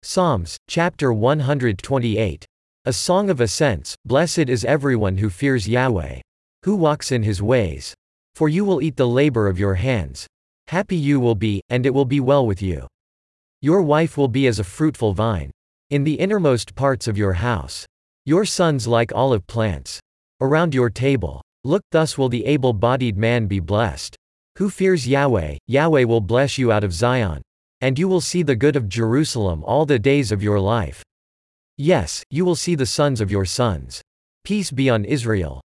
Psalms, chapter 128. A song of ascents. Blessed is everyone who fears Yahweh, who walks in his ways. For you will eat the labor of your hands. Happy you will be, and it will be well with you. Your wife will be as a fruitful vine in the innermost parts of your house. Your sons like olive plants around your table. Look, thus will the able-bodied man be blessed. Who fears Yahweh, Yahweh will bless you out of Zion. And you will see the good of Jerusalem all the days of your life. Yes, you will see the sons of your sons. Peace be on Israel.